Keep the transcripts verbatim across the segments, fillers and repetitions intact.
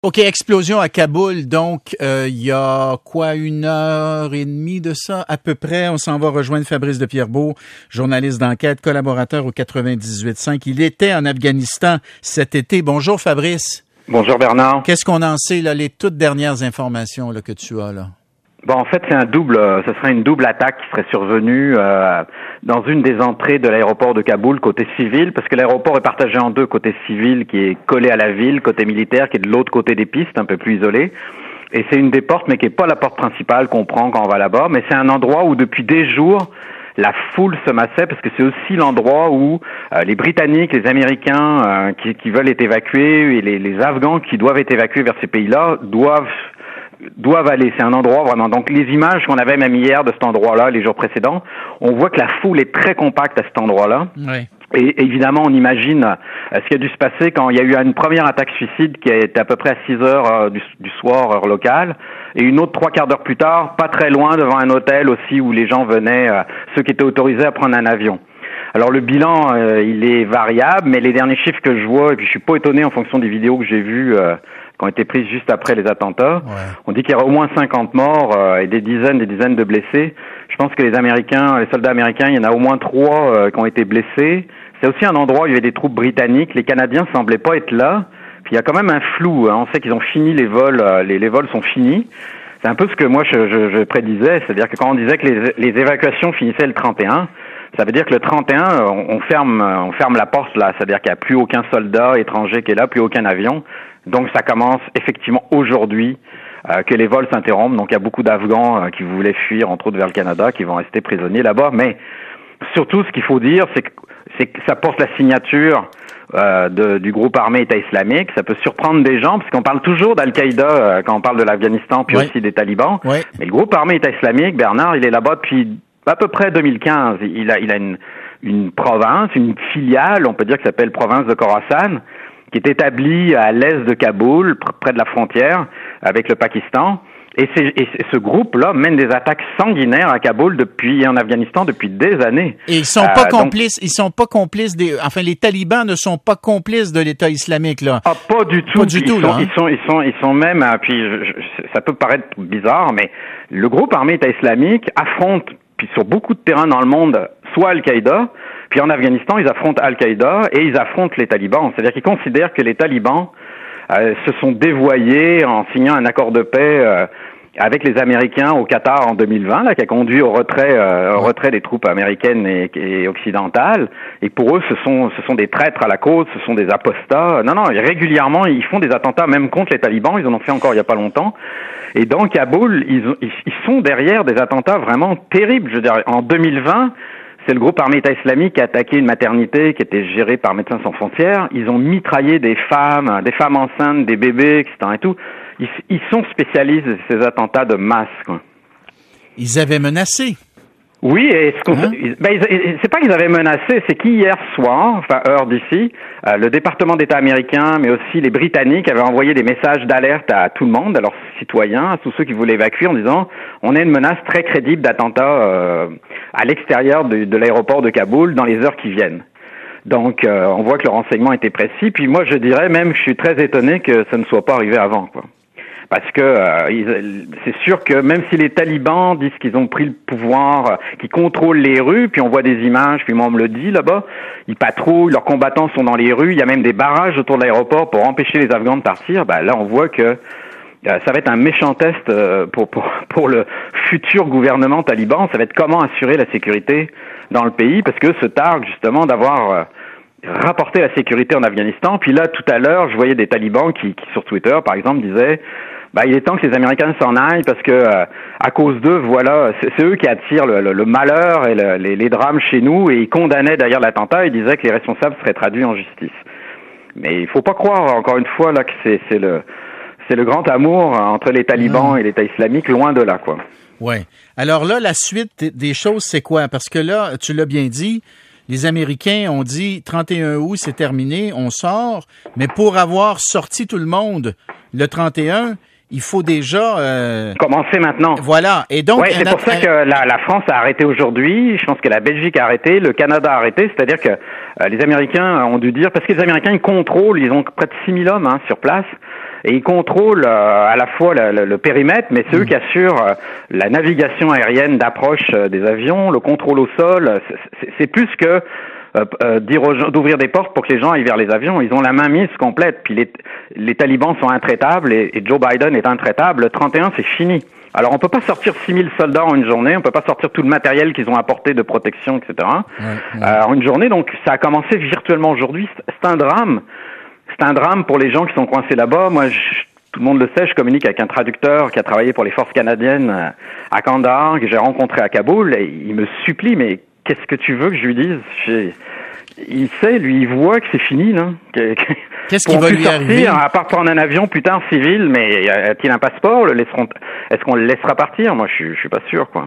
OK, explosion à Kaboul. Donc, euh, il y a quoi, une heure et demie de ça, à peu près. On s'en va rejoindre Fabrice de Pierrebourg, journaliste d'enquête, collaborateur au quatre-vingt-dix-huit virgule cinq. Il était en Afghanistan cet été. Bonjour, Fabrice. Bonjour, Bernard. Qu'est-ce qu'on en sait, là, les toutes dernières informations là, que tu as, là? Bon, en fait, c'est un double, euh, ce serait une double attaque qui serait survenue euh, dans une des entrées de l'aéroport de Kaboul, côté civil, parce que l'aéroport est partagé en deux, côté civil qui est collé à la ville, côté militaire qui est de l'autre côté des pistes, un peu plus isolé. Et c'est une des portes, mais qui est pas la porte principale qu'on prend quand on va là-bas, mais c'est un endroit où depuis des jours, la foule se massait, parce que c'est aussi l'endroit où euh, les Britanniques, les Américains euh, qui, qui veulent être évacués et les, les Afghans qui doivent être évacués vers ces pays-là doivent doivent aller. C'est un endroit vraiment. Donc les images qu'on avait même hier de cet endroit-là, les jours précédents, on voit que la foule est très compacte à cet endroit-là. Oui. Et évidemment, on imagine euh, ce qui a dû se passer quand il y a eu une première attaque suicide qui était à peu près à six heures euh, du, du soir, heure locale, et une autre trois quarts d'heure plus tard, pas très loin, devant un hôtel aussi où les gens venaient, euh, ceux qui étaient autorisés à prendre un avion. Alors le bilan, euh, il est variable, mais les derniers chiffres que je vois, et puis je suis pas étonné en fonction des vidéos que j'ai vues, euh, qui ont été prises juste après les attentats. Ouais. On dit qu'il y aura au moins cinquante morts euh, et des dizaines, des dizaines de blessés. Je pense que les Américains, les soldats américains, il y en a au moins trois euh, qui ont été blessés. C'est aussi un endroit où il y avait des troupes britanniques. Les Canadiens semblaient pas être là. Puis il y a quand même un flou. Hein. On sait qu'ils ont fini les vols, euh, les, les vols sont finis. C'est un peu ce que moi je, je, je prédisais, c'est-à-dire que quand on disait que les, les évacuations finissaient le trente et un, ça veut dire que le trente et un, on, on ferme, on ferme la porte là, c'est-à-dire qu'il n'y a plus aucun soldat étranger qui est là, plus aucun avion. Donc ça commence effectivement aujourd'hui euh, que les vols s'interrompent. Donc il y a beaucoup d'Afghans euh, qui voulaient fuir, entre autres vers le Canada, qui vont rester prisonniers là-bas. Mais surtout, ce qu'il faut dire, c'est que, c'est que ça porte la signature euh, de, du groupe armé État islamique. Ça peut surprendre des gens, parce qu'on parle toujours d'Al-Qaïda euh, quand on parle de l'Afghanistan, puis oui. aussi des talibans. Oui. Mais le groupe armé État islamique, Bernard, il est là-bas depuis à peu près deux mille quinze. Il a, il a une, une province, une filiale, on peut dire, qui s'appelle province de Khorasan, qui est établie à l'est de Kaboul, pr- près de la frontière avec le Pakistan. Et, c'est, et ce groupe-là mène des attaques sanguinaires à Kaboul depuis, en Afghanistan depuis des années. Et ils sont pas euh, complices, donc, ils sont pas complices des, enfin, les talibans ne sont pas complices de l'État islamique, là. Ah, pas du tout. Pas du ils tout, sont, là. Hein? Ils sont, ils sont, ils sont même, puis je, je, ça peut paraître bizarre, mais le groupe armé État islamique affronte, puis sur beaucoup de terrains dans le monde, soit Al-Qaïda, puis en Afghanistan, ils affrontent Al-Qaïda et ils affrontent les talibans. C'est-à-dire qu'ils considèrent que les talibans euh, se sont dévoyés en signant un accord de paix euh, avec les Américains au Qatar en deux mille vingt, là, qui a conduit au retrait, euh, au retrait des troupes américaines et, et occidentales. Et pour eux, ce sont, ce sont des traîtres à la cause, ce sont des apostats. Non, non, régulièrement, ils font des attentats même contre les talibans. Ils en ont fait encore il y a pas longtemps. Et dans Kaboul, ils, ils, ils sont derrière des attentats vraiment terribles. Je veux dire, en deux mille vingt, c'est le groupe armé État islamique qui a attaqué une maternité qui était gérée par Médecins sans frontières. Ils ont mitraillé des femmes, des femmes enceintes, des bébés, et cetera et tout. Ils, ils sont spécialistes de ces attentats de masse, quoi. Ils avaient menacé. Oui, et ce qu'on, hein? ben, ils, c'est pas qu'ils avaient menacé, c'est qu'hier soir, enfin heure d'ici, euh, le département d'État américain, mais aussi les Britanniques avaient envoyé des messages d'alerte à tout le monde, à leurs citoyens, à tous ceux qui voulaient évacuer, en disant on a une menace très crédible d'attentat euh, à l'extérieur de, de l'aéroport de Kaboul dans les heures qui viennent. Donc, euh, on voit que le renseignement était précis. Puis moi, je dirais même, je suis très étonné que ça ne soit pas arrivé avant, quoi. Parce que euh, ils, c'est sûr que même si les talibans disent qu'ils ont pris le pouvoir, euh, qu'ils contrôlent les rues, puis on voit des images, puis moi on me le dit là-bas, ils patrouillent, leurs combattants sont dans les rues, il y a même des barrages autour de l'aéroport pour empêcher les Afghans de partir, ben là on voit que euh, ça va être un méchant test euh, pour, pour, pour le futur gouvernement taliban, ça va être comment assurer la sécurité dans le pays, parce que se targue justement d'avoir... Euh, rapporté la sécurité en Afghanistan. Puis là, tout à l'heure, je voyais des talibans qui, qui sur Twitter, par exemple, disaient bah, il est temps que les Américains s'en aillent parce que euh, à cause d'eux, voilà, c'est, c'est eux qui attirent le, le, le malheur et le, les, les drames chez nous. Et ils condamnaient d'ailleurs l'attentat. Ils disaient que les responsables seraient traduits en justice. Mais il faut pas croire, encore une fois, là, que c'est, c'est le c'est le grand amour entre les talibans mmh. et l'État islamique, loin de là, quoi. Ouais. Alors là, la suite des choses, c'est quoi? Parce que là, tu l'as bien dit, les Américains ont dit trente et un août, c'est terminé, on sort. Mais pour avoir sorti tout le monde le trente et un, il faut déjà... Euh... commencer maintenant. Voilà. Et donc, ouais, c'est pour ça que la, la France a arrêté aujourd'hui. Je pense que la Belgique a arrêté, le Canada a arrêté. C'est-à-dire que euh, les Américains ont dû dire... Parce que les Américains, ils contrôlent, ils ont près de six mille hommes hein, sur place. et ils contrôlent euh, à la fois le, le, le périmètre, mais c'est mmh. eux qui assurent euh, la navigation aérienne d'approche euh, des avions, le contrôle au sol. C'est, c'est, c'est plus que euh, euh, dire aux gens d'ouvrir des portes pour que les gens aillent vers les avions. Ils ont la main mise complète. Puis les, les talibans sont intraitables et, et Joe Biden est intraitable. Le trente et un, c'est fini. Alors on peut pas sortir six mille soldats en une journée, on peut pas sortir tout le matériel qu'ils ont apporté de protection, et cetera. Ouais, ouais. Euh, en une journée, donc ça a commencé virtuellement aujourd'hui. C'est un drame. C'est un drame pour les gens qui sont coincés là-bas. Moi, je, tout le monde le sait, je communique avec un traducteur qui a travaillé pour les forces canadiennes à Kandahar, que j'ai rencontré à Kaboul, et il me supplie, mais qu'est-ce que tu veux que je lui dise? J'ai... Il sait, lui, il voit que c'est fini, là. Qu'est-ce qui va lui sortir, arriver? À part prendre un avion plus tard civil, mais a-t-il un passeport? Le laisseront... Est-ce qu'on le laissera partir? Moi, je suis, je suis pas sûr, quoi.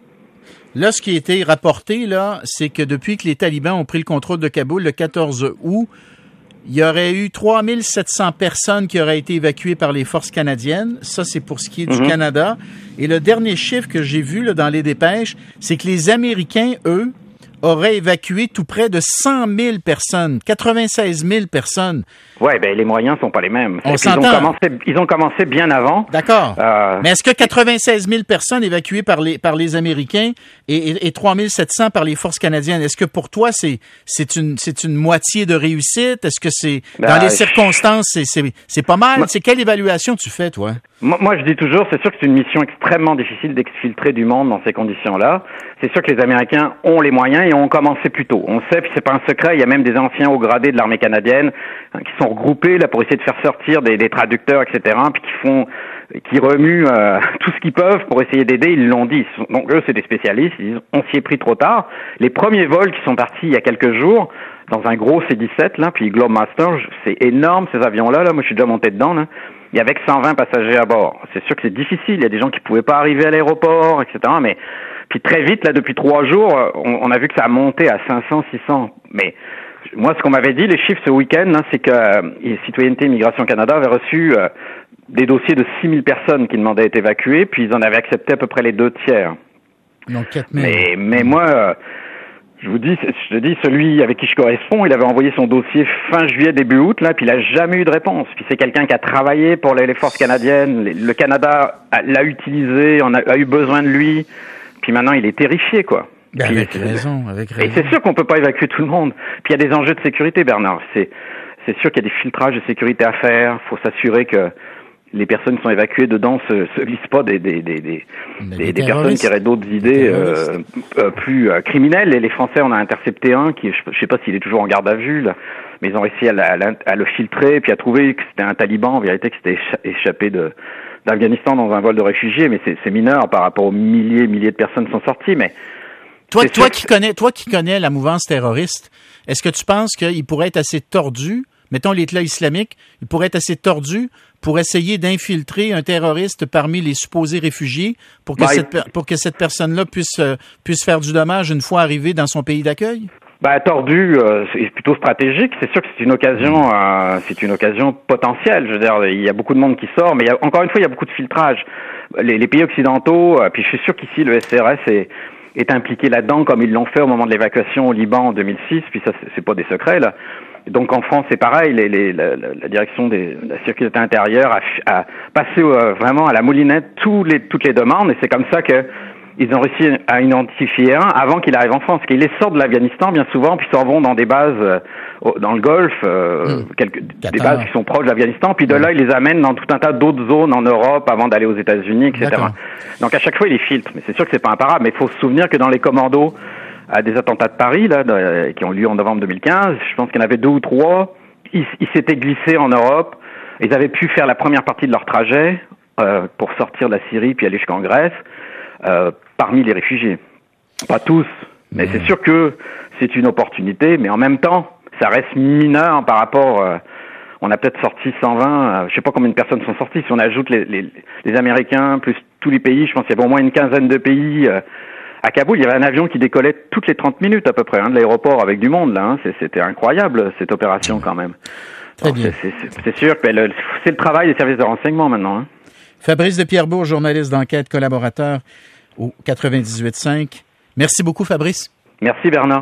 Là, ce qui a été rapporté, là, c'est que depuis que les talibans ont pris le contrôle de Kaboul le quatorze août, il y aurait eu trois mille sept cents personnes qui auraient été évacuées par les forces canadiennes. Ça, c'est pour ce qui est du mm-hmm. Canada. Et le dernier chiffre que j'ai vu là, dans les dépêches, c'est que les Américains, eux, auraient évacué tout près de cent mille personnes, quatre-vingt-seize mille personnes. Ouais, ben les moyens sont pas les mêmes. On s'entend. Ils ont commencé, ils ont commencé bien avant. D'accord. Euh... Mais est-ce que quatre-vingt-seize mille personnes évacuées par les par les Américains et, et, et trois mille sept cents par les forces canadiennes, est-ce que pour toi c'est c'est une c'est une moitié de réussite? Est-ce que c'est ben, dans les je... circonstances c'est c'est c'est pas mal? Moi... C'est quelle évaluation tu fais, toi? Moi, moi, je dis toujours, c'est sûr que c'est une mission extrêmement difficile d'exfiltrer du monde dans ces conditions-là. C'est sûr que les Américains ont les moyens et ont commencé plus tôt. On sait, puis c'est pas un secret, il y a même des anciens hauts gradés de l'armée canadienne hein, qui sont regroupés là pour essayer de faire sortir des, des traducteurs, et cetera, puis qui font, qui remuent euh, tout ce qu'ils peuvent pour essayer d'aider. Ils l'ont dit. Donc eux, c'est des spécialistes. Ils disent, on s'y est pris trop tard. Les premiers vols qui sont partis il y a quelques jours dans un gros C dix-sept là, puis Globemaster, c'est énorme ces avions-là. Là, moi, je suis déjà monté dedans. Là. Il y avait que cent vingt passagers à bord. C'est sûr que c'est difficile. Il y a des gens qui pouvaient pas arriver à l'aéroport, et cetera. Mais puis très vite, là, depuis trois jours, on, on a vu que ça a monté à cinq cents, six cents. Mais moi, ce qu'on m'avait dit, les chiffres ce week-end, hein, c'est que euh, Citoyenneté Immigration Canada avait reçu euh, des dossiers de six mille personnes qui demandaient à être évacuées, puis ils en avaient accepté à peu près les deux tiers. Donc quatre mille. Mais, mais moi... Euh, Je vous dis, je te dis, celui avec qui je corresponds, il avait envoyé son dossier fin juillet, début août, là, puis il a jamais eu de réponse. Puis c'est quelqu'un qui a travaillé pour les, les forces canadiennes, le Canada a, l'a utilisé, on a, a eu besoin de lui, puis maintenant il est terrifié, quoi. Ben puis, avec raison, avec raison. Et c'est sûr qu'on peut pas évacuer tout le monde. Puis il y a des enjeux de sécurité, Bernard. C'est, c'est sûr qu'il y a des filtrages de sécurité à faire. Faut s'assurer que les personnes qui sont évacuées dedans se, se glissent pas des des des des, des, des personnes qui auraient d'autres idées euh, euh, plus euh, criminelles. Et les Français, on a intercepté un qui, je, je sais pas s'il est toujours en garde à vue, là, mais ils ont réussi à, la, à, à le filtrer puis à trouver que c'était un taliban, en vérité, que c'était échappé de d'Afghanistan dans un vol de réfugiés. Mais c'est, c'est mineur par rapport aux milliers milliers de personnes qui sont sorties. Mais toi, toi qui connais, toi qui connais la mouvance terroriste, est-ce que tu penses qu'il pourrait être assez tordu? Mettons l'État islamique, il pourrait être assez tordu pour essayer d'infiltrer un terroriste parmi les supposés réfugiés pour que, bah, cette, il... pour que cette personne-là puisse, euh, puisse faire du dommage une fois arrivée dans son pays d'accueil? Ben, tordu, euh, c'est plutôt stratégique. C'est sûr que c'est une occasion, euh, c'est une occasion potentielle. Je veux dire, il y a beaucoup de monde qui sort, mais il y a, encore une fois, il y a beaucoup de filtrage. Les, les pays occidentaux, euh, puis je suis sûr qu'ici, le S R S est, est impliqué là-dedans, comme ils l'ont fait au moment de l'évacuation au Liban en deux mille six, puis ça, c'est, c'est pas des secrets, là. Donc en France, c'est pareil, les, les, la, la direction des, de la sécurité intérieure a, a passé euh, vraiment à la moulinette tous les, toutes les demandes, et c'est comme ça que ils ont réussi à identifier un avant qu'il arrive en France. Parce qu'ils les sortent de l'Afghanistan bien souvent, puis s'en vont dans des bases euh, dans le Golfe, euh, mmh. quelques, des bases qui sont proches de l'Afghanistan, puis de là, ils les amènent dans tout un tas d'autres zones en Europe avant d'aller aux États-Unis, et cetera. D'accord. Donc à chaque fois, ils les filtrent. Mais c'est sûr que c'est pas imparable, mais il faut se souvenir que dans les commandos à des attentats de Paris, là, de, qui ont lieu en novembre deux mille quinze, je pense qu'il y en avait deux ou trois, ils, ils s'étaient glissés en Europe, ils avaient pu faire la première partie de leur trajet euh, pour sortir de la Syrie puis aller jusqu'en Grèce, euh, parmi les réfugiés. Pas tous, mais mmh. c'est sûr que c'est une opportunité, mais en même temps, ça reste mineur par rapport... Euh, on a peut-être sorti cent vingt, euh, je sais pas combien de personnes sont sorties, si on ajoute les, les, les Américains, plus tous les pays, je pense qu'il y avait au moins une quinzaine de pays... Euh, À Kaboul, il y avait un avion qui décollait toutes les trente minutes à peu près, hein, de l'aéroport avec du monde, là. Hein. C'était incroyable, cette opération, quand même. Très Alors, bien. C'est, c'est, c'est sûr que le, c'est le travail des services de renseignement, maintenant. Hein. Fabrice de Pierrebourg, journaliste d'enquête, collaborateur au quatre-vingt-dix-huit cinq. Merci beaucoup, Fabrice. Merci, Bernard.